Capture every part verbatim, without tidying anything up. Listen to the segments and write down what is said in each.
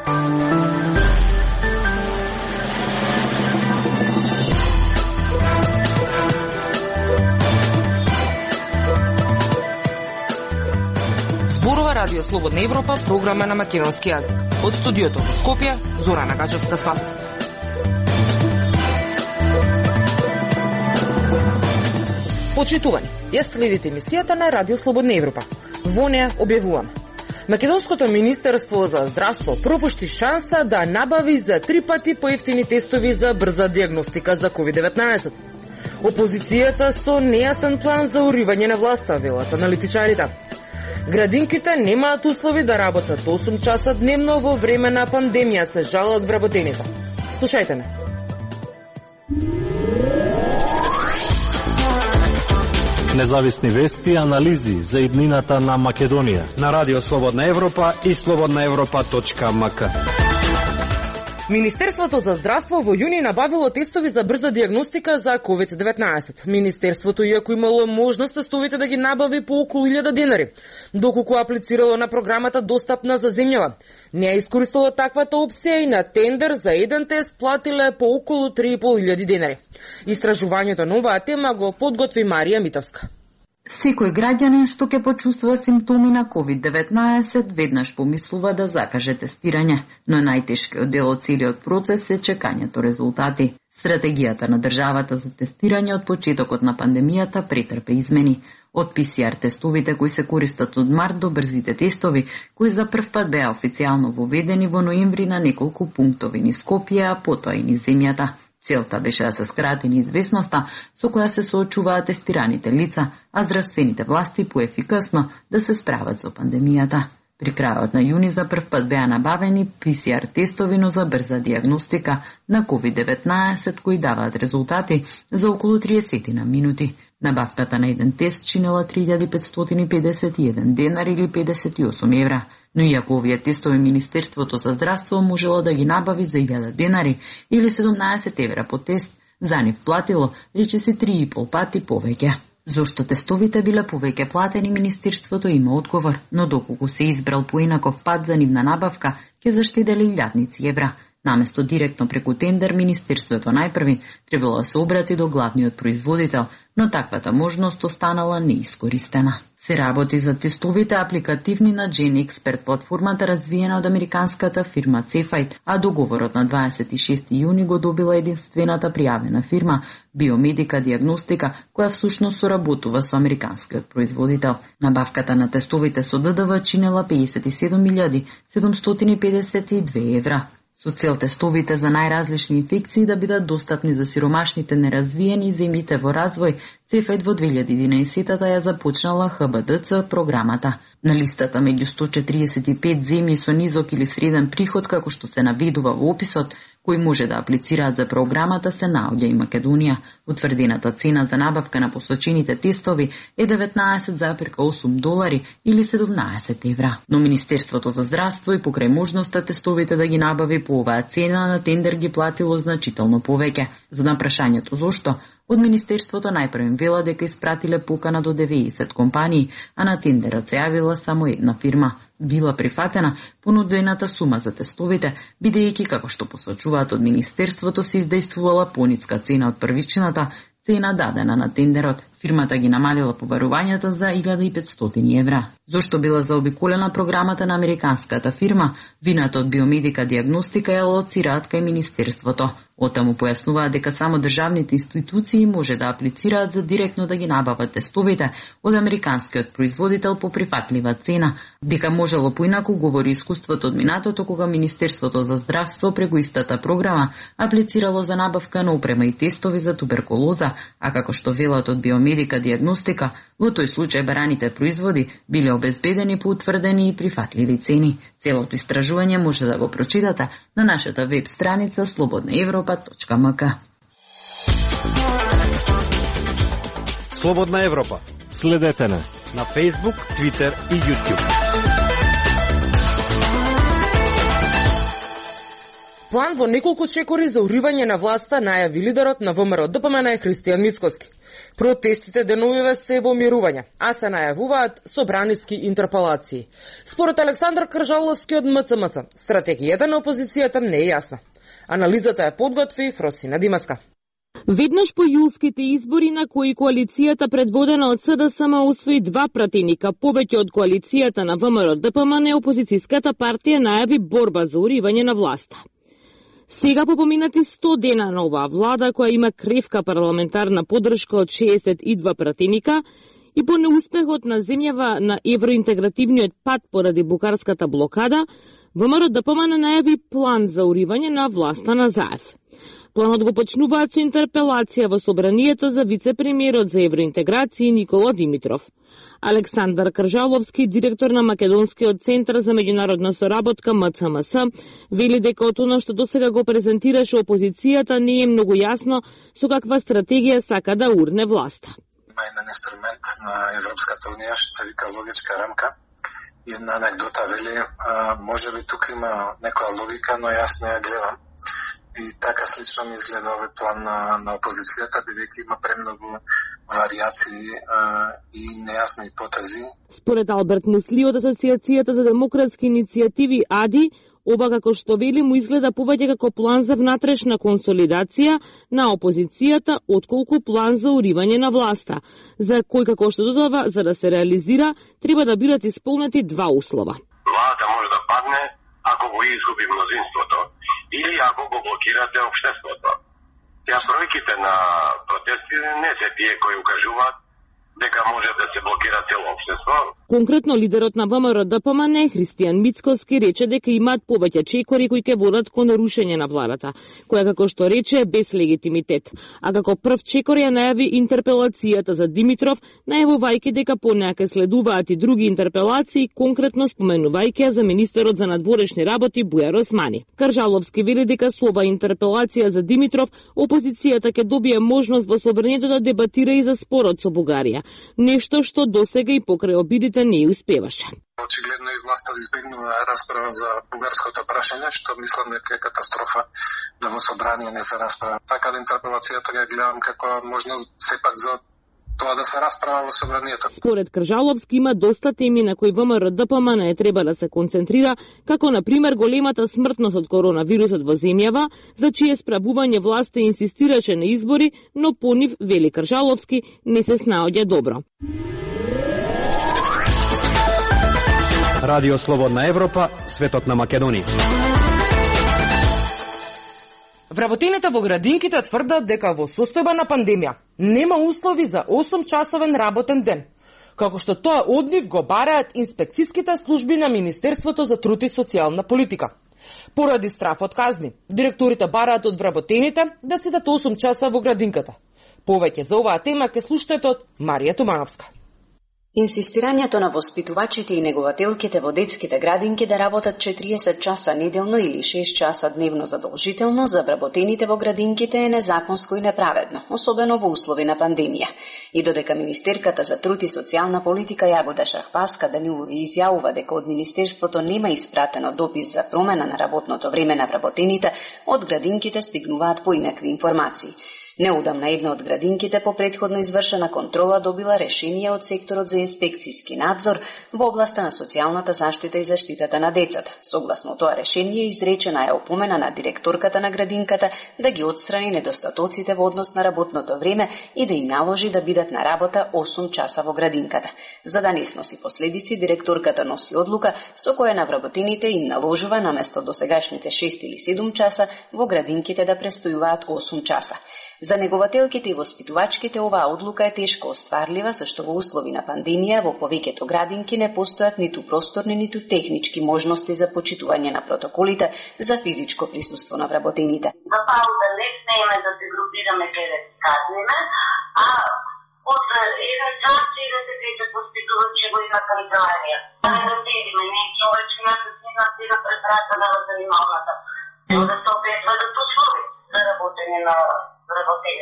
Зборува Радио Слободна Европа, програма на македонски јазик. Од студиото во Скопје, Зорана Гачевска-Спасовска. Почитувани, ја следите емисијата на Радио Слободна Европа. Во неја објавувам: Македонското министерство за здравство пропушти шанса да набави за три пати поевтини тестови за брза диагностика за ковид деветнаесет. Опозицијата со нејасен план за уривање на власта, велат аналитичарите. Градинките немаат услови да работат осум часа дневно во време на пандемија, се жалат вработените. Слушајте ме. Независни вести и анализи за иднината на Македонија на Радио Слободна Европа и слободна европа точка ем ка. Министерството за здравство во јуни набавило тестови за брза диагностика за ковид деветнаесет. Министерството, иако имало можност тестовите да ги набави по околу илјада денари, доколку аплицирало на програмата Достапна за земјава, не ја искористило таквата опција и на тендер за еден тест платиле по околу три и пол илјади денари. Истражувањето на оваа тема го подготви Марија Митовска. Секој граѓанин што ќе почувствува симптоми на ковид деветнаесет веднаш помислува да закаже тестирање, но најтешкиот дел од целиот процес е чекањето резултати. Стратегијата на државата за тестирање од почетокот на пандемијата претрпе измени. Од пе се ар тестовите кои се користат од март до брзите тестови, кои за прв пат беа официјално воведени во ноември на неколку пунктови низ Скопје, а потоа и низ земјата. Целта беше да се скрати неизвестноста со која се соочуваат тестираните лица, а здравствените власти поефикасно да се справат со пандемијата. При крајот на јуни за прв пат беа набавени пе се ар тестови, но за брза диагностика на ковид деветнаесет кои даваат резултати за околу триесет на минути. Набавката на еден тест чинела три илјади петстотини и педесет и еден денари или педесет и осум евра. Но иако овие тестови Министерството за здравство можело да ги набави за илјада денари или седумнаесет евра по тест, за нив платило речиси три и пол пати повеќе. Зошто тестовите биле повеќе платени, Министерството има одговор, но доколку се избрал поинаков пат за нивна набавка, ќе заштеделе илјадници евра. Наместо директно преку тендер, Министерството најпрви требало да се обрати до главниот производител, но таквата можност останала неискористена. Се работи за тестовите апликативни на GenExpert платформата развиена од американската фирма Cefite, а договорот на дваесет и шести јуни го добила единствената пријавена фирма Биомедика диагностика, која всушност соработува со американскиот производител. Набавката на тестовите со ДДВ чинела педесет и седум илјади седумстотини педесет и две евра. Со цел тестовите за најразлични инфекции да бидат достапни за сиромашните неразвиени земјите во развој, Cefite во две илјади и единаесета ја започнала Х Б Д Ц програмата. На листата меѓу сто четириесет и пет земји со низок или среден приход, како што се наведува во описот, кои може да аплицираат за програмата, се наоѓа и Македонија. Утврдената цена за набавка на посочените тестови е деветнаесет зарез осум долари или седумнаесет евра. Но Министерството за здравство и покрај можноста тестовите да ги набави по оваа цена на тендер ги платило значително повеќе. За на прашањето зошто, од Министерството најпрво вела дека испратиле покана до деветдесет компании, а на тендерот се јавила само една фирма. Била прифатена понудената сума за тестовите, бидејќи, како што посочуваат од Министерството, се издействувала пониска цена од првичната цена дадена на тендерот. Фирмата ги намалила побарувањата за илјада и петстотини евра. Зошто била заобиколена програмата на американската фирма, вината од Биомедика диагностика ја лоцираат кај Министерството. Отаму појаснуваат дека само државните институции може да аплицираат за директно да ги набават тестовите од американскиот производител по прифатлива цена. Дека можело поинаку говори искуството од минатото кога Министерството за здравство преку истата програма аплицирало за набавка на опрема и тестови за туберкулоза, а како што велат од Биомедика диагностика, во тој случај бараните производи биле обезбедени по утврдени и прифатливи цени. Целото истражување може да го прочитате на нашата веб страница слободна европа точка ем ка. Слободна Европа. Следете на на Facebook, Twitter и YouTube. План во неколку чекори за уривање на власта најави лидерот на ВМРО ДПМН Христијан Мицкоски. Протестите деновиве се во мирување, а се најавуваат собраниски интерпелации. Според Александар Кржаловски од М Ц М Ц, стратегијата на опозицијата не е јасна. Анализата ја подготви Фросина Димаска. Веднаш по јулските избори на кои коалицијата предводена од С Д С М усвои два пратеника, повеќе од коалицијата на В М Р Д П М Н, опозицијската партија најави борба за уривање на власта. Сега по поминати сто дена на оваа влада, која има кревка парламентарна поддршка од шеесет и два пратеника, и по неуспехот на земјава на евроинтегративниот пат поради букарската блокада, В М Р Д П М Н најави план за уривање на власта на Заев. Планот го почнуваат со интерпелација во собранието за вице-премиерот за евроинтеграција Никола Димитров. Александар Кржаловски, директор на Македонскиот центар за меѓународна соработка М Ц М С, вели дека од она што досега го презентираше опозицијата не е многу јасно со каква стратегија сака да урне власта. Има еден инструмент на Европската унија што се вика логичка рамка. Една анекдота вели, а, може би тука има некоја логика, но јас не ја гледам. И така слично ми изгледа овој план на, на опозицијата, бидејќи има премногу варијации а, и нејасни потези. Според Алберт Мусли од Асоциацијата за демократски иницијативи А Д И, ова како што вели му изгледа повеќе како план за внатрешна консолидација на опозицијата, отколку план за уривање на власта, за кој како што додава, за да се реализира, треба да бидат исполнети два услова. Владата може да падне ако го изгуби мнозинството, или ако го блокирате општеството. Тя бројките на протести не се тие кои укажуваат дека може да се блокира цело општество. Конкретно лидерот на В М Р Д П М Н, Христијан Мицкоски, рече дека имаат повеќе чекори кои ќе водат кон рушење на владата, која како што рече е без легитимитет. А како прв чекор ја најави интерпелацијата за Димитров, најавувајќи дека по неа ќе следуваат и други интерпелации, конкретно споменувајќи ја за министерот за надворешни работи Бујар Османи. Кржаловски вели дека со ова интерпелација за Димитров, опозицијата ќе добие можност во собранието да дебатира и за спорот со Бугарија, нешто што досега и покрај обидите не успеваше. Очигледно и власта избегнува расправа за бугарското прашање, што мислам дека е катастрофа да во собрание не се расправа. Така да интерпелацијата ја гледам како можност сепак за тоа да се расправа во собранието. Според Кржаловски има доста теми на кои В М Р Д П М Н треба да се концентрира, како на пример големата смртност од коронавирусот во земјава, за чие справување власта инсистираше на избори, но по нив, вели Кржаловски, не се снаоѓа добро. Радио Слободна Европа, светот на Македонија. Вработените во градинките тврдат дека во состојба на пандемија нема услови за осум часовен работен ден, како што тоа од нив го бараат инспекцијските служби на Министерството за труд и социјална политика. Поради страф од казни, директорите бараат од вработените да седат осум часа во градинката. Повеќе за оваа тема ке слушнете од Марија Тумановска. Инсистирањето на воспитувачите и негователките во детските градинки да работат четириесет часа неделно или шест часа дневно задолжително за вработените во градинките е незаконско и неправедно, особено во услови на пандемија. И додека Министерката за труд и социјална политика Јагода Шахпаска Данилови изјавува дека од Министерството нема испратено допис за промена на работното време на вработените, од градинките стигнуваат поинакви информации. Неудамна една од градинките по предходно извршена контрола добила решение од секторот за инспекцијски надзор во областа на социјалната заштита и заштитата на децата. Согласно тоа решение изречена е опомена на директорката на градинката да ги отстрани недостатоците во однос на работното време и да им наложи да бидат на работа осум часа во градинката. За да не сноси последици, директорката носи одлука со која на вработените им наложува наместо досегашните шест или седум часа во градинките да престојуваат осум часа. За негователките и воспитувачките оваа одлука е тешко остварлива, зашто во услови на пандемија во повеќето градинки не постојат ниту просторни, ниту технички можности за почитување на протоколите за физичко присуство на вработените. За пауза не смееме да се групираме каде казниме, а од еден час четиридесет и пет воспитувачи го има канцеларија. Не да седиме, не човечина се седна сега препратена во занималната. Но да се обезва да послови за работење на вработените.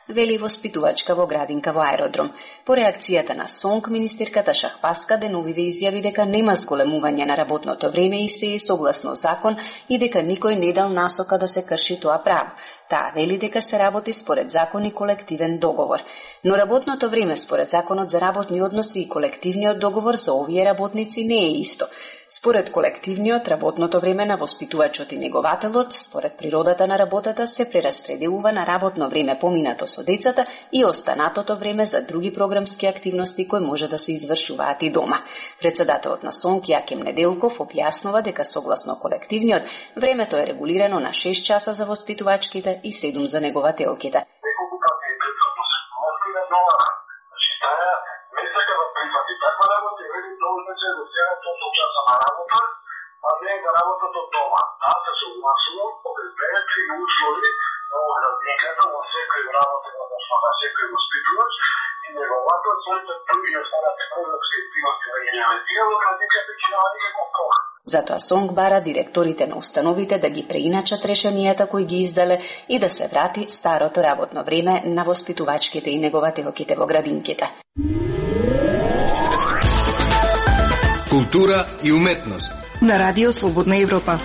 вели воспитувачка во градинка во аеродром. По реакцијата на Сонг, министерката Шахпаска деновиве изјави дека нема зголемување на работното време и се е согласно закон и дека никој не дал насока да се крши тоа право. Таа вели дека се работи според закон и колективен договор. Но работното време според законот за работни односи и колективниот договор за овие работници не е исто. Според колективниот, работното време на воспитувачот и негователот, според природата на работата, се прераспределува на работно време поминато со децата и останатото време за други програмски активности кои може да се извршуваат и дома. Председателот на Сонг, Јаким Неделков, објаснува дека согласно колективниот, времето е регулирано на шест часа за воспитувачките и седум за негователките. а не да работат од дома. Таа се согласува по безбедните и услови на градинката во секој работа, односно на секој воспитувач и негователот своите други останати програмски активности на генерација во градинката ќе наоѓа некој програм. Затоа Сонг бара директорите на установите да ги преиначат решенијата кои ги издале и да се врати старото работно време на воспитувачките и негователките во градинките. Култура и уметност на Радио Слободна Европа.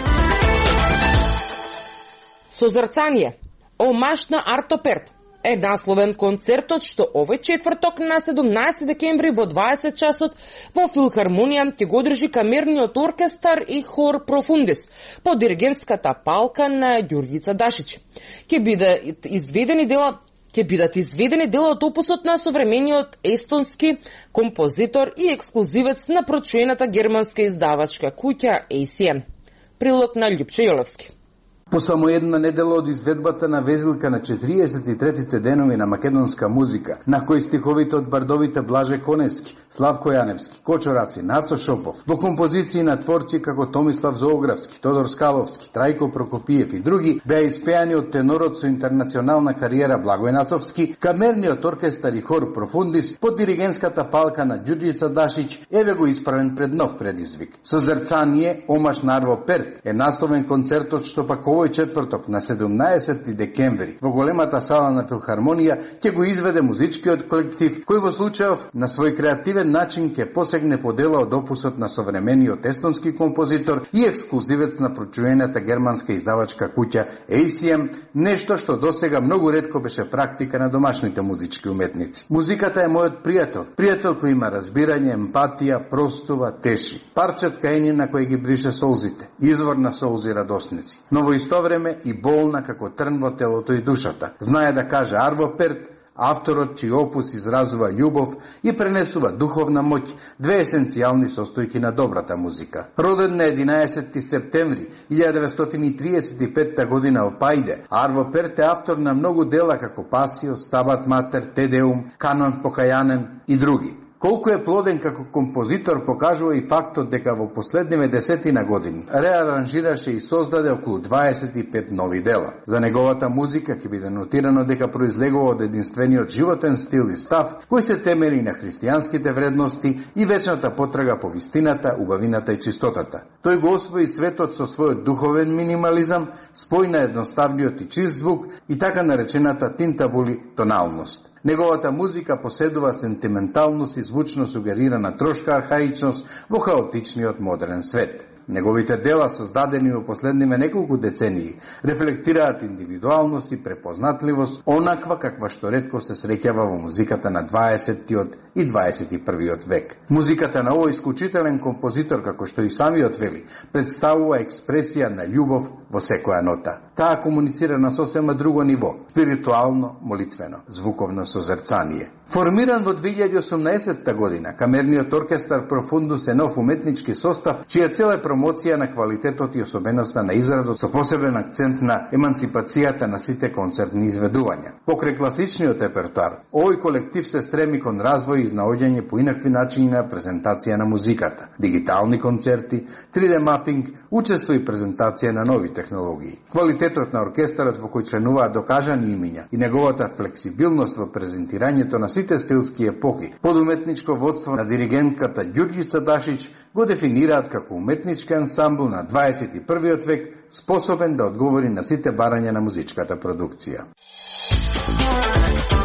Созрцание, омаш на Арто Перт е насловен концертот што овој четврток на седумнаесети декември во дваесет часот во Филхармонија ќе го одржи камерниот оркестар и хор Профундис под диригентската палка на Ѓурѓица Дашич. Ќе бидат изведени дела ќе бидат изведени дел од опусот на современиот естонски композитор и ексклузивец на прочуената германска издавачка куќа Ей Си Ем. Прилог на Љупче Јолевски. По само една недела од изведбата на везилка на четириесет и третите денови на македонска музика, на кои стиховите од бардовите Блаже Конески, Славко Јаневски, Кочо Раци, Нацо Шопов, во композиции на творци како Томислав Зоографски, Тодор Скаловски, Трајко Прокопиев и други, беа испеани од тенорот со интернационална кариера Благој Нацовски, камерниот оркестар и хор Профундис под диригентската палка на Ѓурѓица Дашич еве го исправен пред нов предизвик. Созрцание, омаш на Арво Перт е насловен концертот што пак овој четврток на седумнаесети декември во големата сала на Филхармонија ќе го изведе музичкиот колектив кој во случајов на свој креативен начин ќе посегне по дела од опусот на современиот естонски композитор и ексклузивец на прочуената германска издавачка куќа Ей Си Ем, нешто што досега многу ретко беше практика на домашните музички уметници. Музиката е мојот пријател, пријател кој има разбирање, емпатија, простува, теши. Парчет каени на кој ги брише солзите, извор на солзи радосници. Но во исто време и болна како трн во телото и душата. Знае да каже Арво Перт, авторот чиј опус изразува љубов и пренесува духовна моќ, две есенцијални состојки на добрата музика. Роден на единаесети септември илјада деветстотини и триесет и петта година во Пајде, Арво Перт е автор на многу дела како Пасио, Стабат Матер, Тедеум, Канон покајанен и други. Колку е плоден како композитор покажува и фактот дека во последниве десетина години реаранжираше и создаде околу дваесет и пет нови дела. За неговата музика ќе биде нотирано дека произлегува од единствениот животен стил и став кој се темели на христијанските вредности и вечната потрага по вистината, убавината и чистотата. Тој го освои светот со својот духовен минимализам, спој на едноставниот и чист звук и така наречената тинтабули тоналност. Неговата музика поседува сентименталност и звучно сугерирана трошка архаичност во хаотичниот модерен свет. Неговите дела, создадени во последниве неколку децении, рефлектираат индивидуалност и препознатливост, онаква каква што ретко се среќава во музиката на дваесеттиот и дваесет и првиот век. Музиката на овој исклучителен композитор, како што и самиот вели, представува експресија на љубов во секоја нота. Таа комуницира на сосема друго ниво, спиритуално, молитвено, звуковно созерцание. Формиран во две илјади и осумнаесетта година, камерниот оркестар Профундус е нов уметнички состав, чија цел е промоција на квалитетот и особеноста на изразот со посебен акцент на еманципацијата на сите концертни изведувања. Покрај класичниот репертоар, овој колектив се стреми кон развој и изнаоѓање по инакви начини на презентација на музиката, дигитални концерти, три Д мапинг, учество и презентација на нови технологии. Квалитетот на оркестарот во кој членуваат докажани имиња и неговата флексибилност во презентирањето на сите стилски епохи под уметничко водство на диригентката Ѓурѓица Дашич го дефинираат како уметнички ансамбл на дваесет и првиот век, способен да одговори на сите барања на музичката продукција.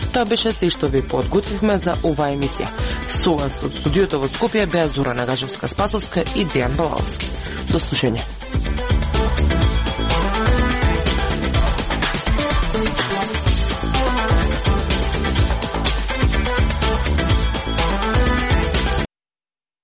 Тоа беше се што ви подготвивме за оваа емисија. Со вас од студиото во Скопје беа Зора Нагажевска-Спасовска и Дејан Балаовски. До слушање.